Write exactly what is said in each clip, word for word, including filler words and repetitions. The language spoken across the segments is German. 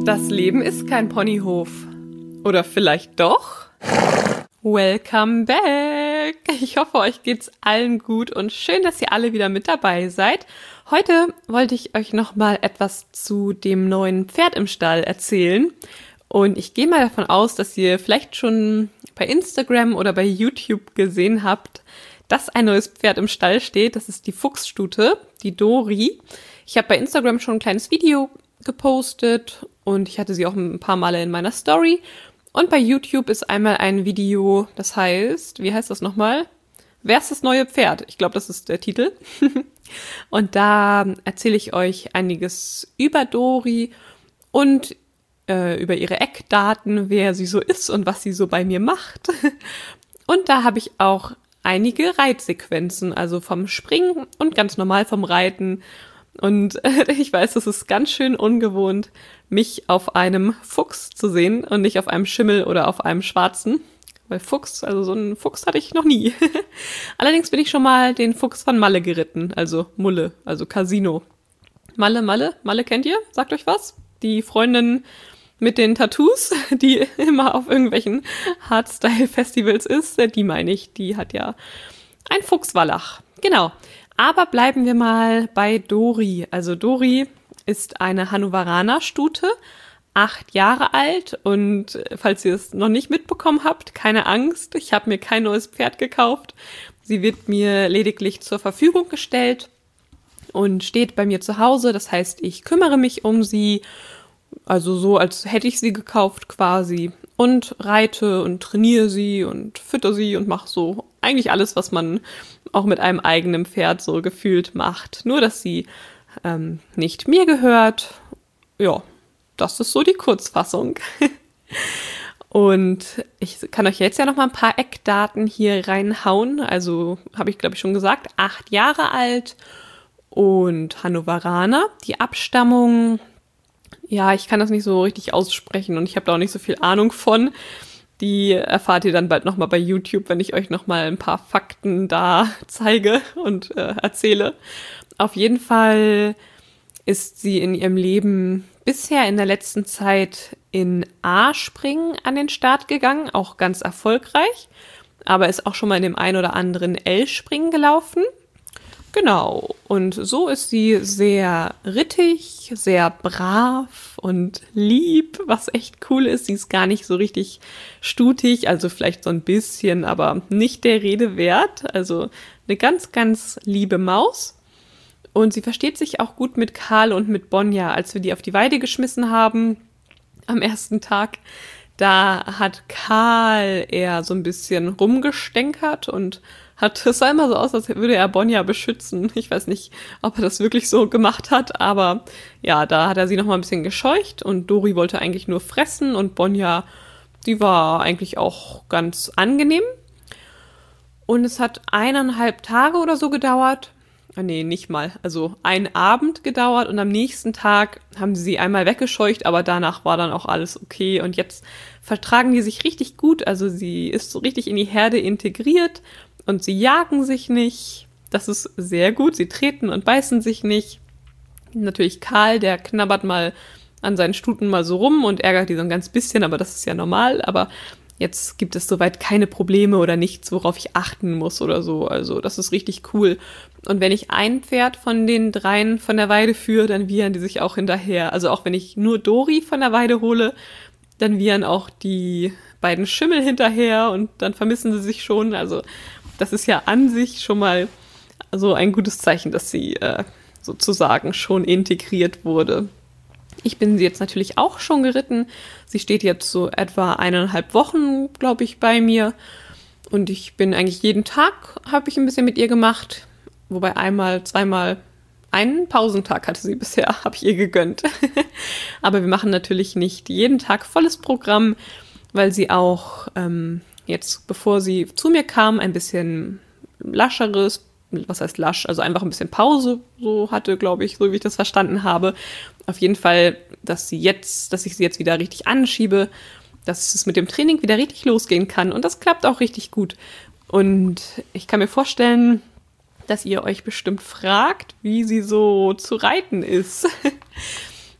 Das Leben ist kein Ponyhof. Oder vielleicht doch? Welcome back! Ich hoffe, euch geht's allen gut und schön, dass ihr alle wieder mit dabei seid. Heute wollte ich euch nochmal etwas zu dem neuen Pferd im Stall erzählen. Und ich gehe mal davon aus, dass ihr vielleicht schon bei Instagram oder bei YouTube gesehen habt, dass ein neues Pferd im Stall steht. Das ist die Fuchsstute, die Dori. Ich habe bei Instagram schon ein kleines Video gepostet und ich hatte sie auch ein paar Male in meiner Story. Und bei YouTube ist einmal ein Video, das heißt, wie heißt das nochmal? Wer ist das neue Pferd? Ich glaube, das ist der Titel. Und da erzähle ich euch einiges über Dori und äh, über ihre Eckdaten, wer sie so ist und was sie so bei mir macht. Und da habe ich auch einige Reitsequenzen, also vom Springen und ganz normal vom Reiten. Und äh, ich weiß, es ist ganz schön ungewohnt, mich auf einem Fuchs zu sehen und nicht auf einem Schimmel oder auf einem Schwarzen. Weil Fuchs, also so einen Fuchs hatte ich noch nie. Allerdings bin ich schon mal den Fuchs von Malle geritten, also Mulle, also Casino. Malle, Malle, Malle kennt ihr? Sagt euch was? Die Freundin mit den Tattoos, die immer auf irgendwelchen Hardstyle-Festivals ist, die meine ich, die hat ja ein Fuchswallach. Genau. Aber bleiben wir mal bei Dori. Also Dori ist eine Hannoveraner-Stute, acht Jahre alt und falls ihr es noch nicht mitbekommen habt, keine Angst, ich habe mir kein neues Pferd gekauft. Sie wird mir lediglich zur Verfügung gestellt und steht bei mir zu Hause. Das heißt, ich kümmere mich um sie, also so, als hätte ich sie gekauft quasi und reite und trainiere sie und fütter sie und mache so eigentlich alles, was man auch mit einem eigenen Pferd so gefühlt macht. Nur, dass sie ähm, nicht mir gehört. Ja, das ist so die Kurzfassung. Und ich kann euch jetzt ja noch mal ein paar Eckdaten hier reinhauen. Also habe ich, glaube ich, schon gesagt, acht Jahre alt und Hannoveraner. Die Abstammung, ja, ich kann das nicht so richtig aussprechen und ich habe da auch nicht so viel Ahnung von. Die erfahrt ihr dann bald nochmal bei YouTube, wenn ich euch nochmal ein paar Fakten da zeige und äh, erzähle. Auf jeden Fall ist sie in ihrem Leben bisher in der letzten Zeit in A-Springen an den Start gegangen, auch ganz erfolgreich, aber ist auch schon mal in dem ein oder anderen L-Springen gelaufen. Genau, und so ist sie sehr rittig, sehr brav und lieb, was echt cool ist. Sie ist gar nicht so richtig stutig, also vielleicht so ein bisschen, aber nicht der Rede wert. Also eine ganz, ganz liebe Maus. Und sie versteht sich auch gut mit Karl und mit Bonja, als wir die auf die Weide geschmissen haben am ersten Tag. Da hat Karl eher so ein bisschen rumgestänkert und hat, es sah immer so aus, als würde er Bonja beschützen. Ich weiß nicht, ob er das wirklich so gemacht hat, aber ja, da hat er sie noch mal ein bisschen gescheucht und Dori wollte eigentlich nur fressen und Bonja, die war eigentlich auch ganz angenehm. Und es hat eineinhalb Tage oder so gedauert. Ah, nee, nicht mal. Also ein Abend gedauert und am nächsten Tag haben sie sie einmal weggescheucht, aber danach war dann auch alles okay. Und jetzt vertragen die sich richtig gut. Also sie ist so richtig in die Herde integriert und sie jagen sich nicht. Das ist sehr gut. Sie treten und beißen sich nicht. Natürlich Karl, der knabbert mal an seinen Stuten mal so rum und ärgert die so ein ganz bisschen, aber das ist ja normal. Aber jetzt gibt es soweit keine Probleme oder nichts, worauf ich achten muss oder so. Also das ist richtig cool. Und wenn ich ein Pferd von den dreien von der Weide führe, dann wiehern die sich auch hinterher. Also auch wenn ich nur Dori von der Weide hole, dann wiehern auch die beiden Schimmel hinterher und dann vermissen sie sich schon. Also das ist ja an sich schon mal so ein gutes Zeichen, dass sie äh, sozusagen schon integriert wurde. Ich bin sie jetzt natürlich auch schon geritten. Sie steht jetzt so etwa eineinhalb Wochen, glaube ich, bei mir. Und ich bin eigentlich jeden Tag, habe ich ein bisschen mit ihr gemacht. Wobei einmal, zweimal, einen Pausentag hatte sie bisher, habe ich ihr gegönnt. Aber wir machen natürlich nicht jeden Tag volles Programm, weil sie auch ähm, jetzt, bevor sie zu mir kam, ein bisschen lascheres, was heißt lasch, also einfach ein bisschen Pause so hatte, glaube ich, so wie ich das verstanden habe. Auf jeden Fall, dass sie jetzt, dass ich sie jetzt wieder richtig anschiebe, dass es mit dem Training wieder richtig losgehen kann. Und das klappt auch richtig gut. Und ich kann mir vorstellen, dass ihr euch bestimmt fragt, wie sie so zu reiten ist.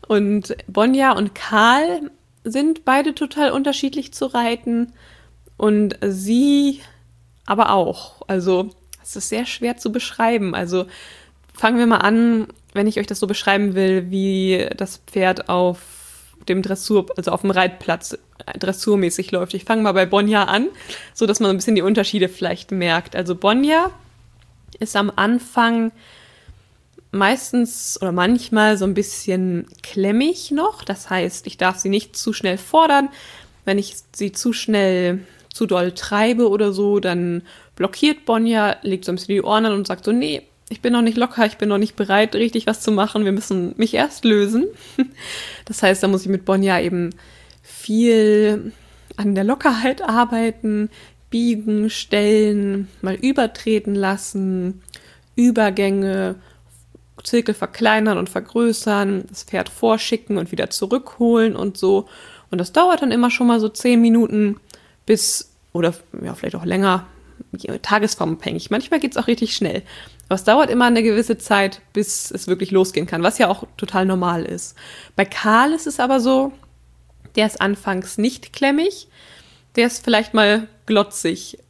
Und Bonja und Karl sind beide total unterschiedlich zu reiten und sie aber auch. Also es ist sehr schwer zu beschreiben. Also fangen wir mal an, wenn ich euch das so beschreiben will, wie das Pferd auf dem Dressur, also auf dem Reitplatz dressurmäßig läuft. Ich fange mal bei Bonja an, so dass man ein bisschen die Unterschiede vielleicht merkt. Also Bonja ist am Anfang meistens oder manchmal so ein bisschen klemmig noch. Das heißt, ich darf sie nicht zu schnell fordern. Wenn ich sie zu schnell, zu doll treibe oder so, dann blockiert Bonja, legt so ein bisschen die Ohren an und sagt so, nee, ich bin noch nicht locker, ich bin noch nicht bereit, richtig was zu machen. Wir müssen mich erst lösen. Das heißt, da muss ich mit Bonja eben viel an der Lockerheit arbeiten, biegen, stellen, mal übertreten lassen, Übergänge, Zirkel verkleinern und vergrößern, das Pferd vorschicken und wieder zurückholen und so. Und das dauert dann immer schon mal so zehn Minuten bis, oder ja, vielleicht auch länger, tagesformabhängig. Manchmal geht es auch richtig schnell. Aber es dauert immer eine gewisse Zeit, bis es wirklich losgehen kann, was ja auch total normal ist. Bei Karl ist es aber so, der ist anfangs nicht klemmig, der ist vielleicht mal glotzig.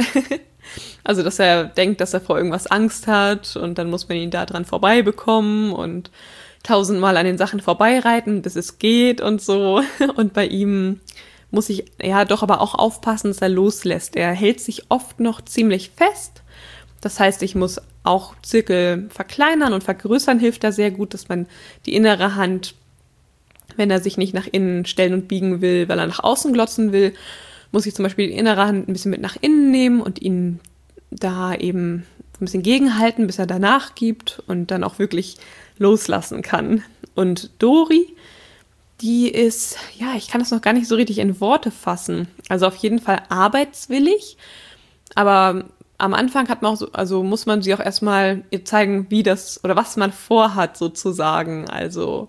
Also, dass er denkt, dass er vor irgendwas Angst hat und dann muss man ihn da dran vorbei bekommen und tausendmal an den Sachen vorbeireiten, bis es geht und so. Und bei ihm muss ich ja doch aber auch aufpassen, dass er loslässt. Er hält sich oft noch ziemlich fest. Das heißt, ich muss auch Zirkel verkleinern und vergrößern, hilft da sehr gut, dass man die innere Hand, wenn er sich nicht nach innen stellen und biegen will, weil er nach außen glotzen will, muss ich zum Beispiel die innere Hand ein bisschen mit nach innen nehmen und ihn da eben ein bisschen gegenhalten, bis er danach gibt und dann auch wirklich loslassen kann. Und Dori, die ist, ja, ich kann das noch gar nicht so richtig in Worte fassen. Also auf jeden Fall arbeitswillig, aber am Anfang hat man auch so, also muss man sie auch erstmal ihr zeigen, wie das oder was man vorhat sozusagen. Also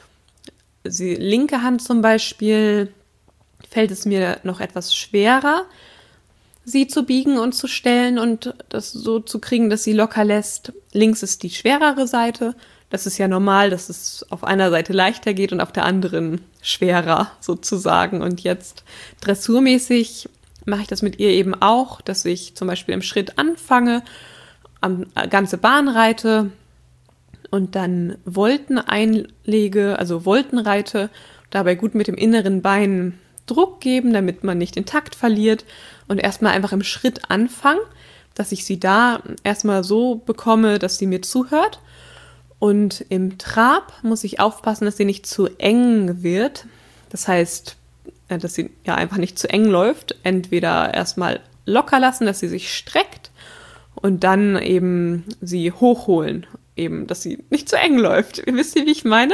die linke Hand zum Beispiel fällt es mir noch etwas schwerer, sie zu biegen und zu stellen und das so zu kriegen, dass sie locker lässt. Links ist die schwerere Seite. Das ist ja normal, dass es auf einer Seite leichter geht und auf der anderen schwerer sozusagen. Und jetzt dressurmäßig mache ich das mit ihr eben auch, dass ich zum Beispiel im Schritt anfange, am ganze Bahn reite und dann Volten einlege, also Volten reite, dabei gut mit dem inneren Bein Druck geben, damit man nicht den Takt verliert und erstmal einfach im Schritt anfangen, dass ich sie da erstmal so bekomme, dass sie mir zuhört. Und im Trab muss ich aufpassen, dass sie nicht zu eng wird. Das heißt, dass sie ja einfach nicht zu eng läuft. Entweder erstmal locker lassen, dass sie sich streckt und dann eben sie hochholen, eben, dass sie nicht zu eng läuft. Wisst ihr, wie ich meine?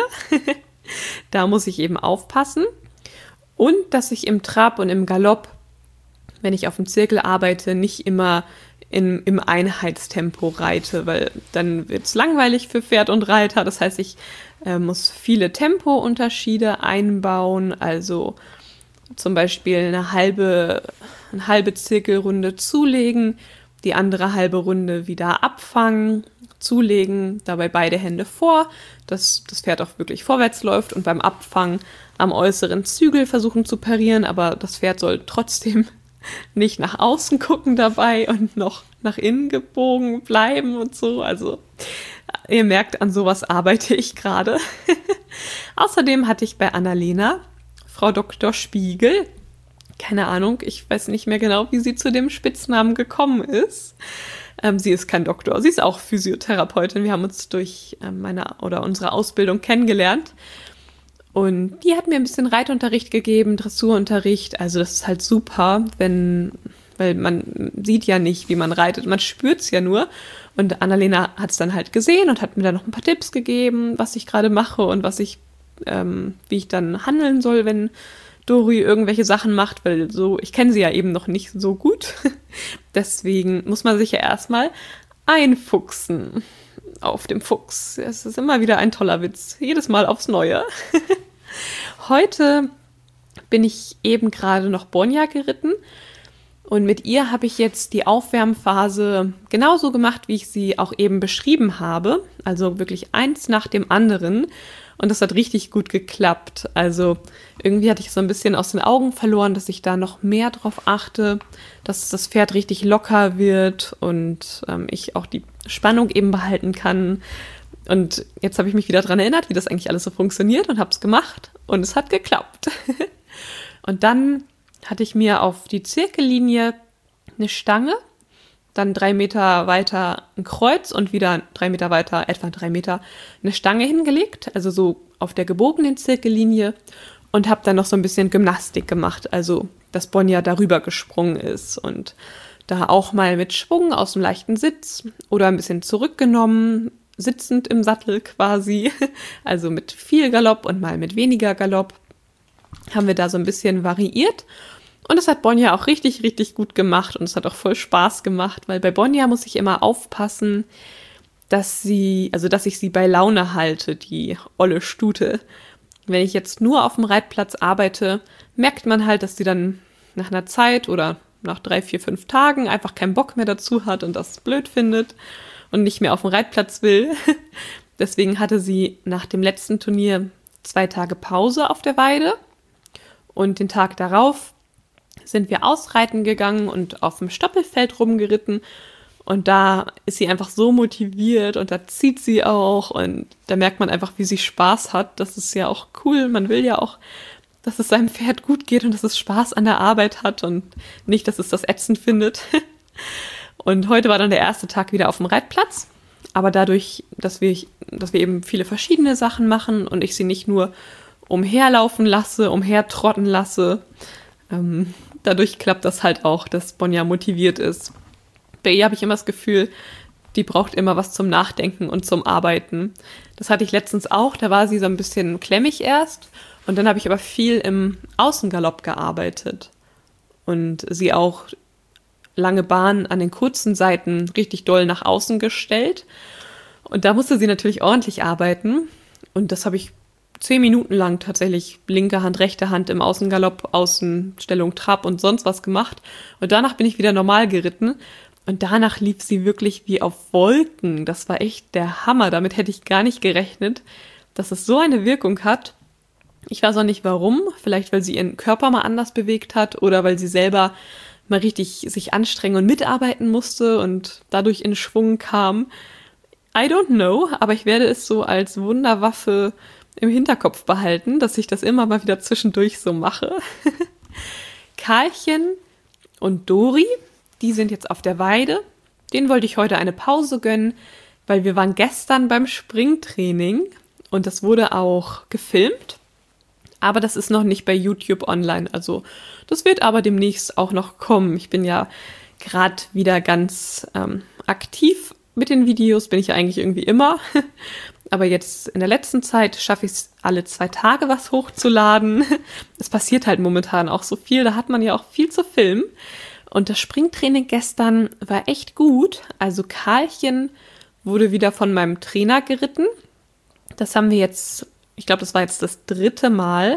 Da muss ich eben aufpassen. Und dass ich im Trab und im Galopp, wenn ich auf dem Zirkel arbeite, nicht immer in, im Einheitstempo reite, weil dann wird es langweilig für Pferd und Reiter. Das heißt, ich äh, muss viele Tempounterschiede einbauen, also zum Beispiel eine halbe, eine halbe Zirkelrunde zulegen, die andere halbe Runde wieder abfangen, zulegen, dabei beide Hände vor, dass das Pferd auch wirklich vorwärts läuft und beim Abfangen am äußeren Zügel versuchen zu parieren, aber das Pferd soll trotzdem nicht nach außen gucken dabei und noch nach innen gebogen bleiben und so. Also ihr merkt, an sowas arbeite ich gerade. Außerdem hatte ich bei Annalena Frau Doktor Spiegel, keine Ahnung, ich weiß nicht mehr genau, wie sie zu dem Spitznamen gekommen ist. Ähm, sie ist kein Doktor, sie ist auch Physiotherapeutin. Wir haben uns durch ähm, meine oder unsere Ausbildung kennengelernt. Und die hat mir ein bisschen Reitunterricht gegeben, Dressurunterricht. Also das ist halt super, wenn, weil man sieht ja nicht, wie man reitet. Man spürt es ja nur. Und Annalena hat es dann halt gesehen und hat mir dann noch ein paar Tipps gegeben, was ich gerade mache und was ich, ähm, wie ich dann handeln soll, wenn Dori irgendwelche Sachen macht, weil so, ich kenne sie ja eben noch nicht so gut. Deswegen muss man sich ja erstmal einfuchsen auf dem Fuchs. Es ist immer wieder ein toller Witz. Jedes Mal aufs Neue. Heute bin ich eben gerade noch Bonja geritten und mit ihr habe ich jetzt die Aufwärmphase genauso gemacht, wie ich sie auch eben beschrieben habe. Also wirklich eins nach dem anderen. Und das hat richtig gut geklappt. Also irgendwie hatte ich so ein bisschen aus den Augen verloren, dass ich da noch mehr drauf achte, dass das Pferd richtig locker wird und ähm, ich auch die Spannung eben behalten kann. Und jetzt habe ich mich wieder daran erinnert, wie das eigentlich alles so funktioniert und habe es gemacht und es hat geklappt. Und dann hatte ich mir auf die Zirkellinie eine Stange, dann drei Meter weiter ein Kreuz und wieder drei Meter weiter, etwa drei Meter, eine Stange hingelegt, also so auf der gebogenen Zirkellinie und habe dann noch so ein bisschen Gymnastik gemacht, also dass Bonja darüber gesprungen ist und da auch mal mit Schwung aus dem leichten Sitz oder ein bisschen zurückgenommen, sitzend im Sattel quasi, also mit viel Galopp und mal mit weniger Galopp, haben wir da so ein bisschen variiert. Und das hat Bonja auch richtig, richtig gut gemacht und es hat auch voll Spaß gemacht, weil bei Bonja muss ich immer aufpassen, dass sie, also dass ich sie bei Laune halte, die olle Stute. Wenn ich jetzt nur auf dem Reitplatz arbeite, merkt man halt, dass sie dann nach einer Zeit oder nach drei, vier, fünf Tagen einfach keinen Bock mehr dazu hat und das blöd findet und nicht mehr auf dem Reitplatz will. Deswegen hatte sie nach dem letzten Turnier zwei Tage Pause auf der Weide und den Tag darauf sind wir ausreiten gegangen und auf dem Stoppelfeld rumgeritten und da ist sie einfach so motiviert und da zieht sie auch und da merkt man einfach, wie sie Spaß hat. Das ist ja auch cool, man will ja auch, dass es seinem Pferd gut geht und dass es Spaß an der Arbeit hat und nicht, dass es das ätzend findet. Und heute war dann der erste Tag wieder auf dem Reitplatz, aber dadurch, dass wir, dass wir eben viele verschiedene Sachen machen und ich sie nicht nur umherlaufen lasse, umhertrotten lasse, ähm, dadurch klappt das halt auch, dass Bonja motiviert ist. Bei ihr habe ich immer das Gefühl, die braucht immer was zum Nachdenken und zum Arbeiten. Das hatte ich letztens auch, da war sie so ein bisschen klemmig erst und dann habe ich aber viel im Außengalopp gearbeitet und sie auch lange Bahn an den kurzen Seiten richtig doll nach außen gestellt und da musste sie natürlich ordentlich arbeiten und das habe ich zehn Minuten lang tatsächlich linke Hand, rechte Hand im Außengalopp, Außenstellung, Trab und sonst was gemacht. Und danach bin ich wieder normal geritten. Und danach lief sie wirklich wie auf Wolken. Das war echt der Hammer. Damit hätte ich gar nicht gerechnet, dass es so eine Wirkung hat. Ich weiß auch nicht warum. Vielleicht, weil sie ihren Körper mal anders bewegt hat oder weil sie selber mal richtig sich anstrengen und mitarbeiten musste und dadurch in Schwung kam. I don't know, aber ich werde es so als Wunderwaffe im Hinterkopf behalten, dass ich das immer mal wieder zwischendurch so mache. Karlchen und Dori, die sind jetzt auf der Weide. Denen wollte ich heute eine Pause gönnen, weil wir waren gestern beim Springtraining und das wurde auch gefilmt. Aber das ist noch nicht bei YouTube online. Also das wird aber demnächst auch noch kommen. Ich bin ja gerade wieder ganz ähm, aktiv mit den Videos, bin ich ja eigentlich irgendwie immer. Aber jetzt in der letzten Zeit schaffe ich es alle zwei Tage was hochzuladen. Es passiert halt momentan auch so viel, da hat man ja auch viel zu filmen. Und das Springtraining gestern war echt gut. Also Karlchen wurde wieder von meinem Trainer geritten. Das haben wir jetzt, ich glaube, das war jetzt das dritte Mal.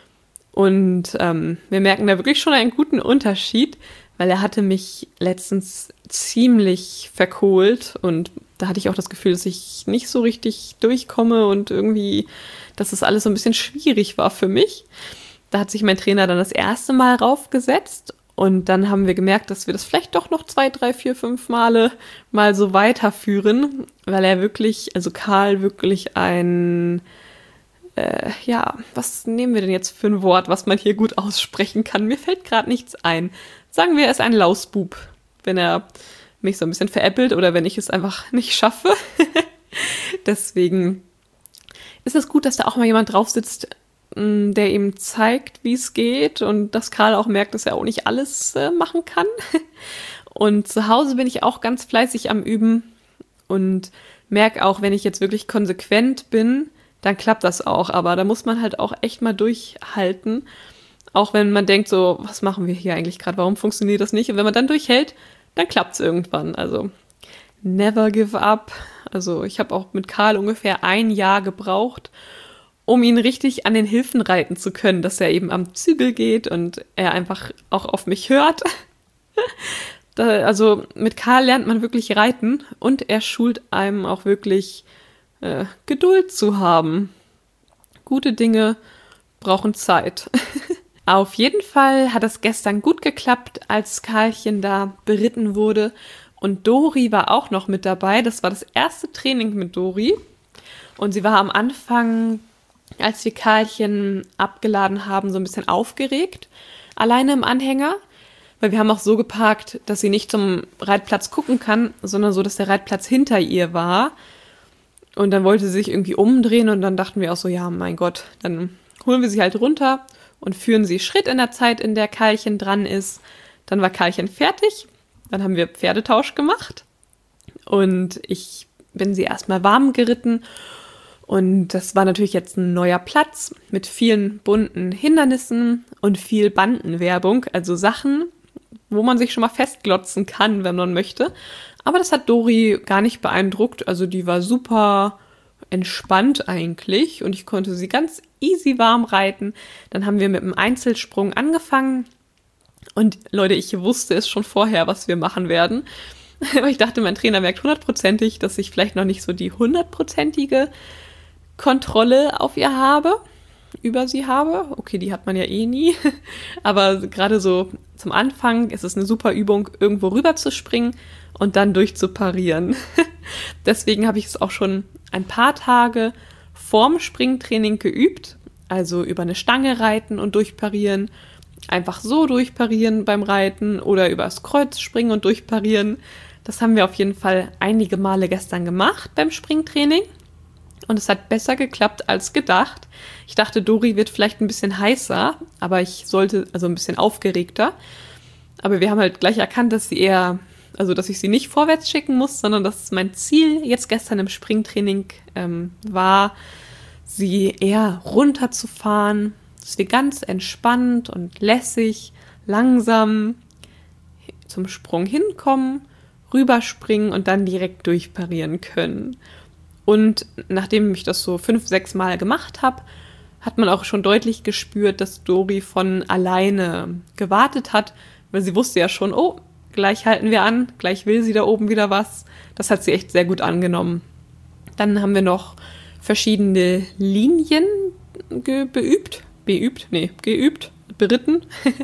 Und ähm, wir merken da wirklich schon einen guten Unterschied, weil er hatte mich letztens ziemlich verkohlt und da hatte ich auch das Gefühl, dass ich nicht so richtig durchkomme und irgendwie, dass das alles so ein bisschen schwierig war für mich. Da hat sich mein Trainer dann das erste Mal raufgesetzt und dann haben wir gemerkt, dass wir das vielleicht doch noch zwei, drei, vier, fünf Male mal so weiterführen, weil er wirklich, also Karl wirklich ein, äh, ja, was nehmen wir denn jetzt für ein Wort, was man hier gut aussprechen kann? Mir fällt gerade nichts ein. Sagen wir, er ist ein Lausbub, wenn er mich so ein bisschen veräppelt oder wenn ich es einfach nicht schaffe. Deswegen ist es gut, dass da auch mal jemand drauf sitzt, der ihm zeigt, wie es geht und dass Karl auch merkt, dass er auch nicht alles äh, machen kann. Und zu Hause bin ich auch ganz fleißig am Üben und merke auch, wenn ich jetzt wirklich konsequent bin, dann klappt das auch. Aber da muss man halt auch echt mal durchhalten. Auch wenn man denkt so, was machen wir hier eigentlich gerade? Warum funktioniert das nicht? Und wenn man dann durchhält, dann klappt es irgendwann. Also never give up. Also ich habe auch mit Karl ungefähr ein Jahr gebraucht, um ihn richtig an den Hilfen reiten zu können, dass er eben am Zügel geht und er einfach auch auf mich hört. da, also mit Karl lernt man wirklich reiten und er schult einem auch wirklich äh, Geduld zu haben. gute Dinge brauchen Zeit. Auf jeden Fall hat es gestern gut geklappt, als Karlchen da beritten wurde. Und Dori war auch noch mit dabei. Das war das erste Training mit Dori. Und sie war am Anfang, als wir Karlchen abgeladen haben, so ein bisschen aufgeregt. Alleine im Anhänger. Weil wir haben auch so geparkt, dass sie nicht zum Reitplatz gucken kann, sondern so, dass der Reitplatz hinter ihr war. Und dann wollte sie sich irgendwie umdrehen und dann dachten wir auch so, ja, mein Gott, dann holen wir sie halt runter und führen sie Schritt in der Zeit, in der Karlchen dran ist. Dann war Karlchen fertig, dann haben wir Pferdetausch gemacht und ich bin sie erstmal warm geritten. Und das war natürlich jetzt ein neuer Platz mit vielen bunten Hindernissen und viel Bandenwerbung, also Sachen, wo man sich schon mal festglotzen kann, wenn man möchte. Aber das hat Dori gar nicht beeindruckt. Also die war super entspannt eigentlich und ich konnte sie ganz easy warm reiten. Dann haben wir mit einem Einzelsprung angefangen und Leute, ich wusste es schon vorher, was wir machen werden. Aber ich dachte, mein Trainer merkt hundertprozentig, dass ich vielleicht noch nicht so die hundertprozentige Kontrolle auf ihr habe, über sie habe. Okay, die hat man ja eh nie. Aber gerade so zum Anfang ist es eine super Übung, irgendwo rüber zu springen und dann durchzuparieren. Deswegen habe ich es auch schon ein paar Tage vorm Springtraining geübt. Also über eine Stange reiten und durchparieren. Einfach so durchparieren beim Reiten oder übers Kreuz springen und durchparieren. Das haben wir auf jeden Fall einige Male gestern gemacht beim Springtraining. Und es hat besser geklappt als gedacht. Ich dachte, Dori wird vielleicht ein bisschen heißer, aber ich sollte, also ein bisschen aufgeregter. Aber wir haben halt gleich erkannt, dass sie eher, also dass ich sie nicht vorwärts schicken muss, sondern dass mein Ziel jetzt gestern im Springtraining ähm, war, sie eher runterzufahren, dass wir ganz entspannt und lässig, langsam zum Sprung hinkommen, rüberspringen und dann direkt durchparieren können. Und nachdem ich das so fünf, sechs Mal gemacht habe, hat man auch schon deutlich gespürt, dass Dori von alleine gewartet hat, weil sie wusste ja schon, oh, gleich halten wir an, gleich will sie da oben wieder was. Das hat sie echt sehr gut angenommen. Dann haben wir noch verschiedene Linien ge- beübt, beübt, nee, geübt, beritten.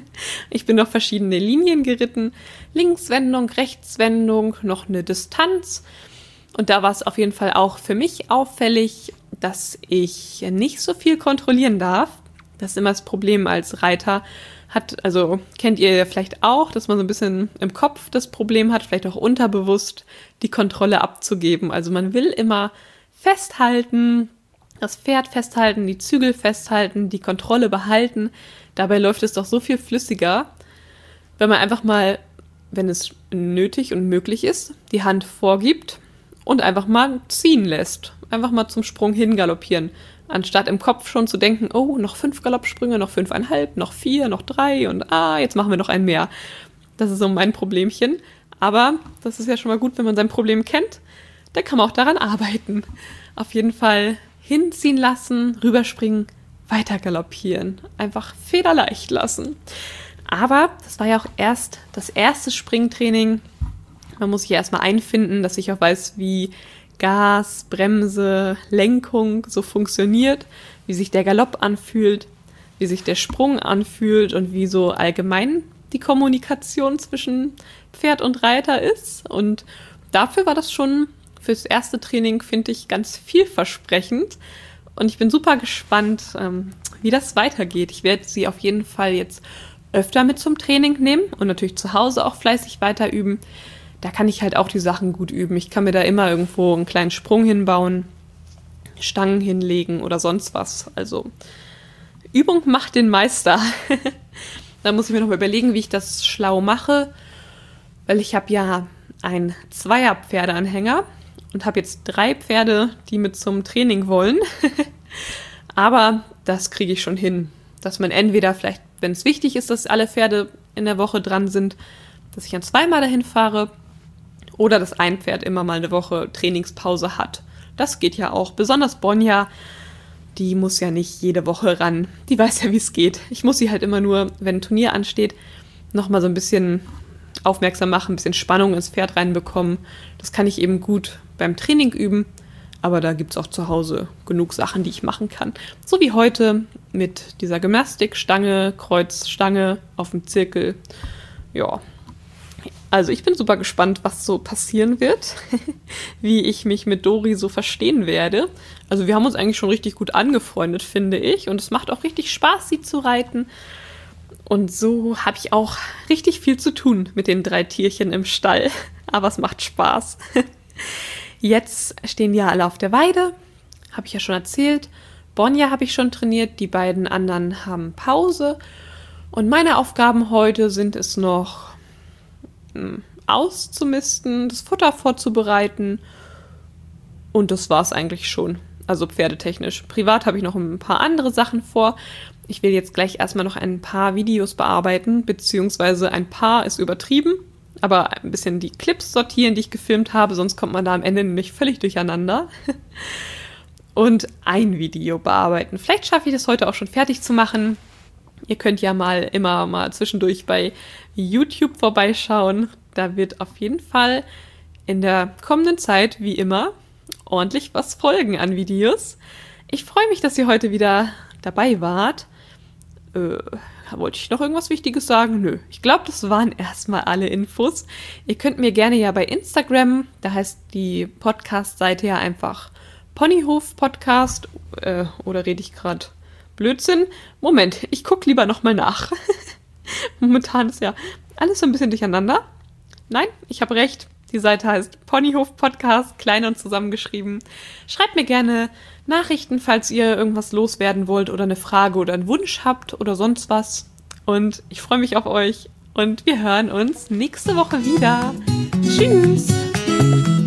Ich bin noch verschiedene Linien geritten, Linkswendung, Rechtswendung, noch eine Distanz. Und da war es auf jeden Fall auch für mich auffällig, dass ich nicht so viel kontrollieren darf. Das ist immer das Problem als Reiter. Hat, also kennt ihr ja vielleicht auch, dass man so ein bisschen im Kopf das Problem hat, vielleicht auch unterbewusst die Kontrolle abzugeben. Also man will immer festhalten, das Pferd festhalten, die Zügel festhalten, die Kontrolle behalten. Dabei läuft es doch so viel flüssiger, wenn man einfach mal, wenn es nötig und möglich ist, die Hand vorgibt und einfach mal ziehen lässt. Einfach mal zum Sprung hingaloppieren. Anstatt im Kopf schon zu denken, oh, noch fünf Galoppsprünge, noch fünfeinhalb, noch vier, noch drei und ah, jetzt machen wir noch einen mehr. Das ist so mein Problemchen. Aber das ist ja schon mal gut, wenn man sein Problem kennt. Dann kann man auch daran arbeiten. Auf jeden Fall hinziehen lassen, rüberspringen, weiter galoppieren. Einfach federleicht lassen. Aber das war ja auch erst das erste Springtraining. Man muss sich ja erstmal einfinden, dass ich auch weiß, wie Gas, Bremse, Lenkung so funktioniert, wie sich der Galopp anfühlt, wie sich der Sprung anfühlt und wie so allgemein die Kommunikation zwischen Pferd und Reiter ist. Und dafür war das schon fürs erste Training, finde ich, ganz vielversprechend. Und ich bin super gespannt, ähm, wie das weitergeht. Ich werde sie auf jeden Fall jetzt öfter mit zum Training nehmen und natürlich zu Hause auch fleißig weiter üben. Da kann ich halt auch die Sachen gut üben. Ich kann mir da immer irgendwo einen kleinen Sprung hinbauen, Stangen hinlegen oder sonst was. Also Übung macht den Meister. Da muss ich mir noch mal überlegen, wie ich das schlau mache, weil ich habe ja einen Zweier-Pferdeanhänger und habe jetzt drei Pferde, die mit zum Training wollen. Aber das kriege ich schon hin, dass man entweder vielleicht, wenn es wichtig ist, dass alle Pferde in der Woche dran sind, dass ich dann zweimal dahin fahre oder dass ein Pferd immer mal eine Woche Trainingspause hat. Das geht ja auch. Besonders Bonja, die muss ja nicht jede Woche ran. Die weiß ja, wie es geht. Ich muss sie halt immer nur, wenn ein Turnier ansteht, nochmal so ein bisschen aufmerksam machen, ein bisschen Spannung ins Pferd reinbekommen. Das kann ich eben gut beim Training üben. Aber da gibt es auch zu Hause genug Sachen, die ich machen kann. So wie heute mit dieser Gymnastikstange, Kreuzstange auf dem Zirkel. Ja, also ich bin super gespannt, was so passieren wird, wie ich mich mit Dori so verstehen werde. Also wir haben uns eigentlich schon richtig gut angefreundet, finde ich. Und es macht auch richtig Spaß, sie zu reiten. Und so habe ich auch richtig viel zu tun mit den drei Tierchen im Stall. Aber es macht Spaß. Jetzt stehen die ja alle auf der Weide, habe ich ja schon erzählt. Bonja habe ich schon trainiert, die beiden anderen haben Pause. Und meine Aufgaben heute sind es noch mh, auszumisten, das Futter vorzubereiten. Und das war es eigentlich schon, also pferdetechnisch. Privat habe ich noch ein paar andere Sachen vor. Ich will jetzt gleich erstmal noch ein paar Videos bearbeiten, beziehungsweise ein paar ist übertrieben. Aber ein bisschen die Clips sortieren, die ich gefilmt habe, sonst kommt man da am Ende nämlich völlig durcheinander. Und ein Video bearbeiten. Vielleicht schaffe ich das heute auch schon fertig zu machen. Ihr könnt ja mal immer mal zwischendurch bei YouTube vorbeischauen. Da wird auf jeden Fall in der kommenden Zeit, wie immer, ordentlich was folgen an Videos. Ich freue mich, dass ihr heute wieder dabei wart. Äh... Wollte ich noch irgendwas Wichtiges sagen? Nö. Ich glaube, das waren erstmal alle Infos. Ihr könnt mir gerne ja bei Instagram, da heißt die Podcast-Seite ja einfach Ponyhof Podcast, äh, oder rede ich gerade Blödsinn? Moment, ich gucke lieber nochmal nach. Momentan ist ja alles so ein bisschen durcheinander. Nein, ich habe recht. Die Seite heißt Ponyhof Podcast, klein und zusammengeschrieben. Schreibt mir gerne Nachrichten, falls ihr irgendwas loswerden wollt oder eine Frage oder einen Wunsch habt oder sonst was. Und ich freue mich auf euch und wir hören uns nächste Woche wieder. Tschüss!